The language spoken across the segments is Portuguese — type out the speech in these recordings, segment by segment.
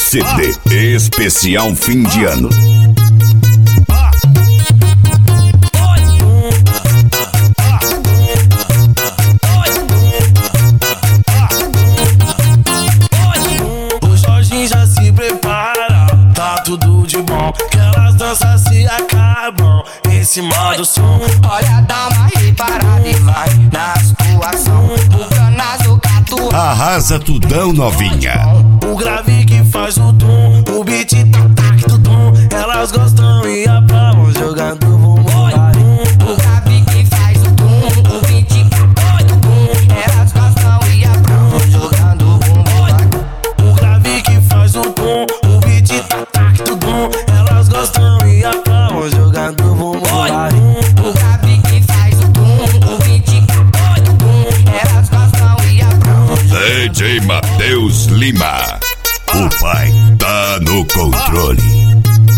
CD especial fim de ano. O Jorginho já se prepara, tá tudo de bom, que elas danças se acabam em cima do som. Olha, dá uma reparada e vai na situação. O canazo catu Arrasa tudão, novinha. O grave que faz o tom, o beat tac do tom. Elas gostam e aplaudem jogando bumbum. o grave que faz o tum, o beat do tum. Elas gostam e aplaudem jogando bumbum. O grave que faz o tom, o beat tac do tom. Elas gostam e aplaudem jogando bumbum. O grave que faz o tum, o beat do tum. Elas gostam e aplaudem. DJ Matheus Lima, o pai tá no controle.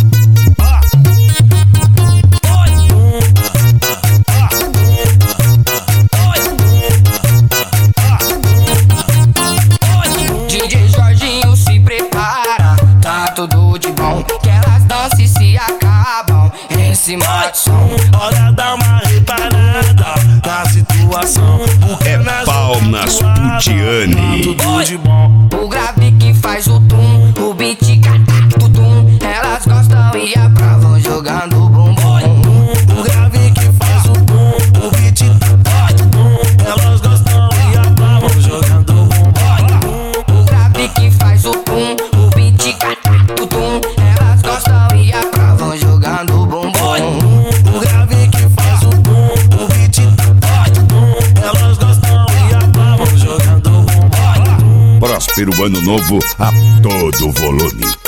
DJ Jorginho se prepara, tá tudo de bom, que elas dançam e se acabam em cima do som. Olha, dá uma reparada na situação. É pau nas putiane. Tudo de bom. O grave que faz o tum, o beat tac do tum. Elas gostam e aprovam jogando bumbum. O grave que faz o tom, o beat tac do tom. Elas gostam e aplaudem jogando bumbum. O grave que faz o tum, o beat tac do tum. Elas gostam e aprovam jogando bumbum. O grave que faz o tom, o beat tac do tom. Elas gostam e aplaudem jogando bumbum. Próspero ano novo a todo volume.